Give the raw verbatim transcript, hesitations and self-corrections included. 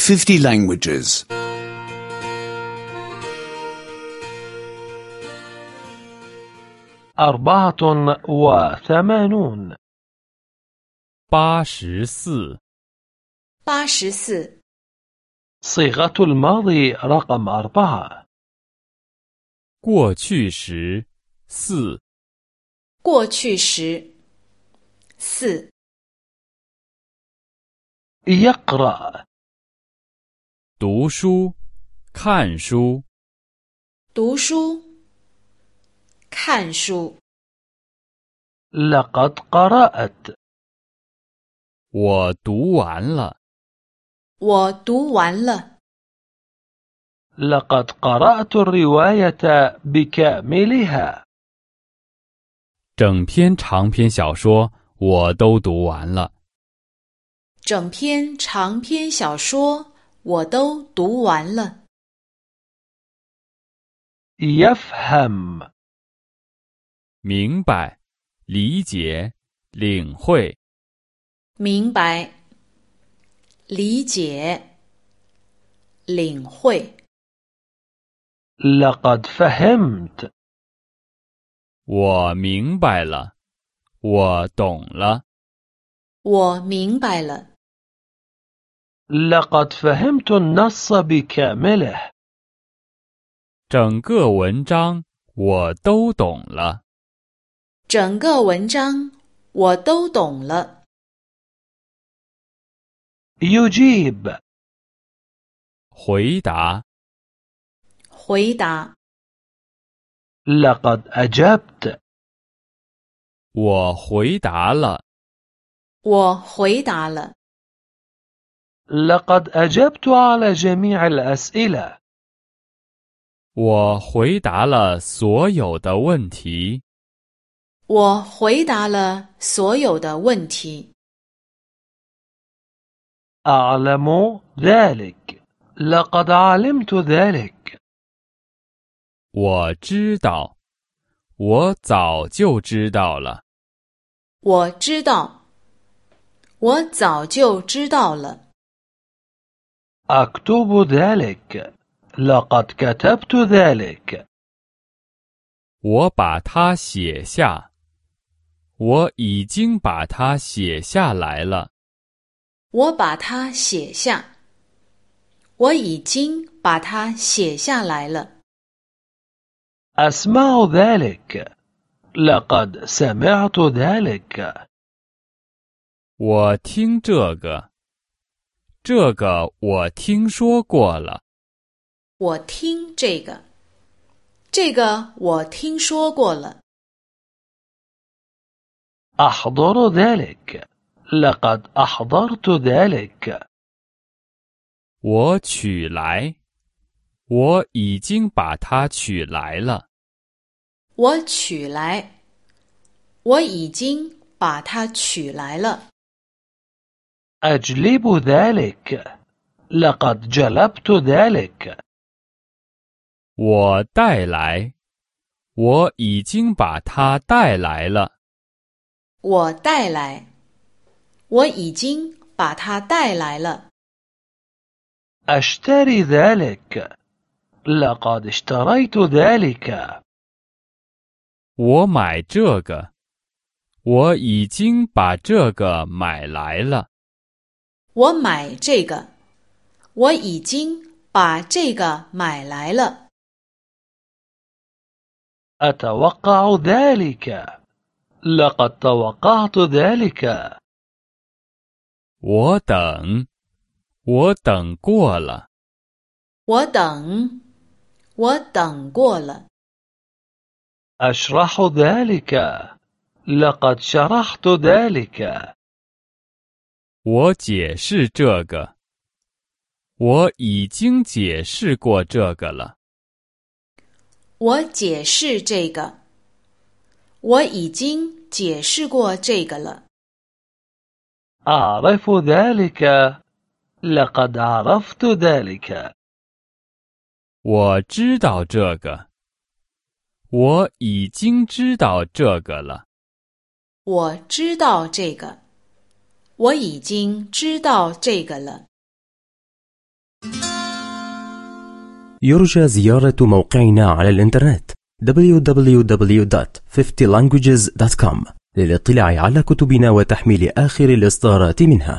fifty languages. أربعة وثمانون. 八十四， 八十四， صيغة الماضي رقم أربعة. 过去时四， 过去时四， يقرأ. 读书，看书， 读书，看书。 لقد قرأت. 我读完了。 我读完了。 لقد قرأت الرواية بكاملها. 整篇长篇小说我都读完了。 整篇长篇小说我都读完了。 يفهم. 明白，理解，领会。 明白，理解，领会。 لقد فهمت. 我明白了，我懂了。 我明白了。 لقد فهمت النص بكامله. 整个文章我都懂了。 整个文章我都懂了。 يجيب. 回答， 回答， لقد أجبت. 我回答了。 我回答了。 لقد أجبت على جميع الأسئلة. 我回答了所有的问题。 我回答了所有的问题。 أعلم ذلك. لقد علمت ذلك. 我知道，我早就知道了。 我知道，我早就知道了。 أكتب ذلك. لقد كتبت ذلك. 我把它写下，我已经把它写下来了。 我把它写下，我已经把它写下来了。 أسمع ذلك. لقد سمعت ذلك. 我听这个，这个我听说过了。 我听这个，这个我听说过了。 أحضر ذلك. لقد أحضرت ذلك. 我取来，我已经把它取来了。 我取来，我已经把它取来了。 أجلب ذلك. لقد جلبت ذلك. 我带来，我已经把它带来了。 我带来，我已经把它带来了。 أشتري ذلك. لقد اشتريت ذلك. 我买这个，我已经把这个买来了。 我买这个，我已经把这个买来了。 أتوقع ذلك. لقد توقعت ذلك. 我等，我等过了。 我等，我等过了。 أشرح ذلك. لقد شرحت ذلك. 我解释这个，我已经解释过这个了。 我解释这个，我已经解释过这个了。 أعرف ذلك. لقد عرفت ذلك. 我知道这个，我已经知道这个了。 我知道这个，我已经知道这个了。 يرجى زيارة موقعنا على الإنترنت دبليو دبليو دبليو دوت خمسين لانجويجز دوت كوم للاطلاع على كتبنا وتحميل آخر الإصدارات منها.